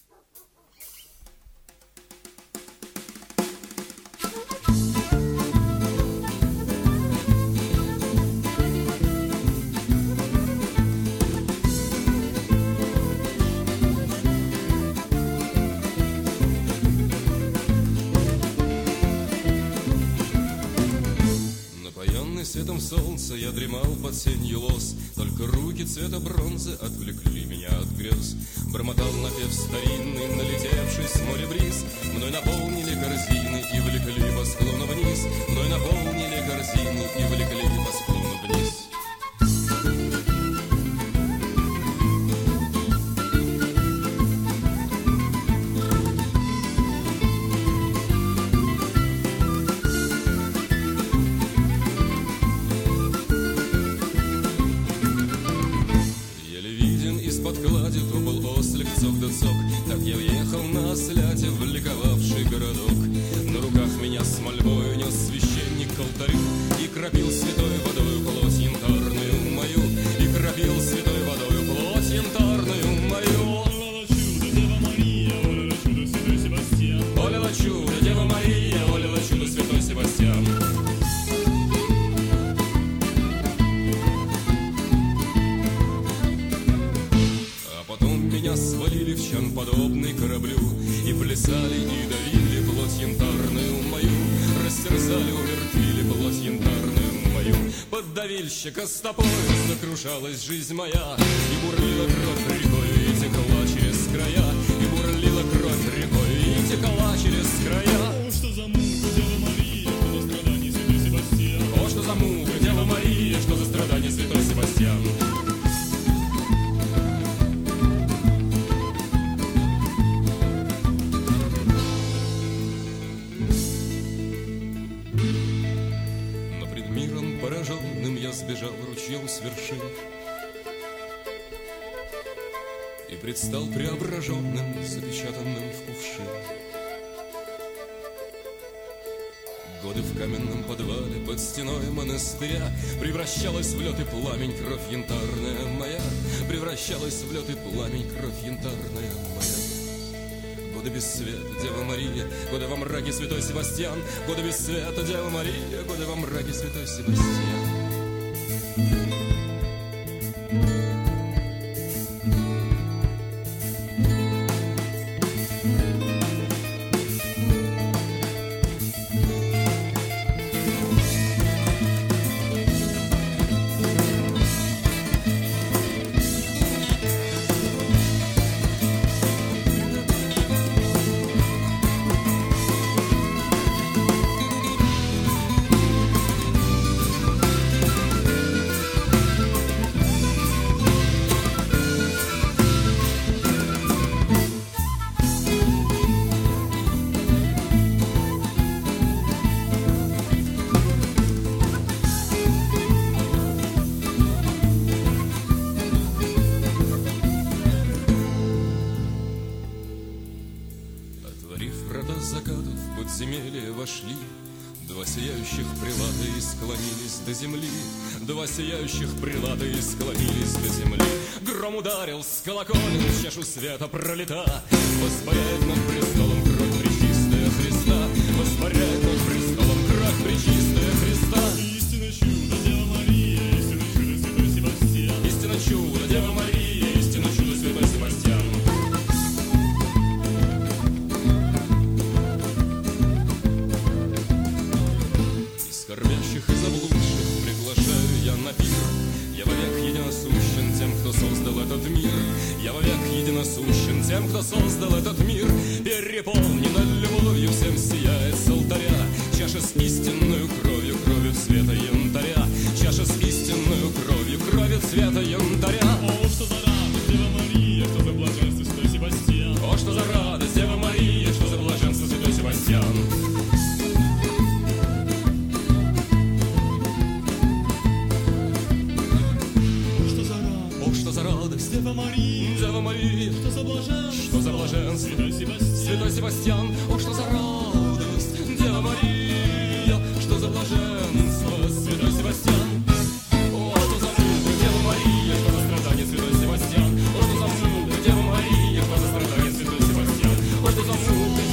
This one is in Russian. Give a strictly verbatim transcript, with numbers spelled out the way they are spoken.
Светом солнца я дремал под сенью лоз, только руки цвета бронзы отвлекли меня от грез. Бормотал напев старинный, налетевший с моря бриз. Мной наполнили корзины и влекли по склону вниз. Мной наполнили корзины и влекли по склону вниз. Так я въехал на осляте в ликовавший городок. На руках меня с мольбою нес священник к алтарю и кропил святой водою плоть янтарную мою, и кропил святой водою плоть янтарную мою. Олила чудо, Дева Мария, олила чудо, святой Себастьян. Меня свалили в чан, подобный кораблю, и плясали, и давили плоть янтарную мою, растерзали, умертвили плоть янтарную мою. Под давильщика стопою закрушалась жизнь моя, и бурлила кровь рекою, и текла через края, и бурлила кровь рекою, и текла через края. О, что за мука, Дева Мария, что за страдание, святой Себастьян. О, что за мука, Дева Мария, что за страдание, святой Себастьян. Пораженным я сбежал ручьем с вершин и предстал преображенным, запечатанным в кувшин. Годы в каменном подвале под стеной монастыря превращалась в лед и пламень кровь янтарная моя, превращалась в лед и пламень кровь янтарная моя. Годы без света, Дева Мария, годы во мраке, святой Себастьян. Годы без света, Дева Мария, годы во мраке, святой Себастьян. Вошли два сияющих прилата и склонились до земли. Два сияющих прилата и склонились до земли. Гром ударил с колоколен, чашу света пролета. Воспаряет над престолом кровь пречистая Христа. Воспаряет над престолом кровь пречистая Христа. Истинно чудо, Дева Мария, истинно чудо, святой Себастьян. Истинно чудо, Дева Мария, истинно чудо, святой Себастьян. Скорбящих и заблудших приглашаю я на пир. Я вовек единосущен тем, кто создал этот мир. Я вовек единосущен тем, кто создал этот мир. Переполнена любовью, всем сияет с алтаря чаша с истинную кровью, кровью цвета янтаря. Чаша с истинную кровью, кровью цвета янтаря. О, что за радость, Дева Мария, что за блаженство, святой Себастьян. О, что за радость, Дева Мария, что за блаженство, святой Себастьян. Дева Мария, Дева Мария, что за блаженство, что за блаженство, святой Себастьян. святой Себастьян. О, что за радость, Дева Мария, что за блаженство, святой Себастьян. О, что за мука, Дева Мария, что за страдание, святой Себастьян. О, что за мука, Дева Мария, что за страдание, святой Себастьян. что за звук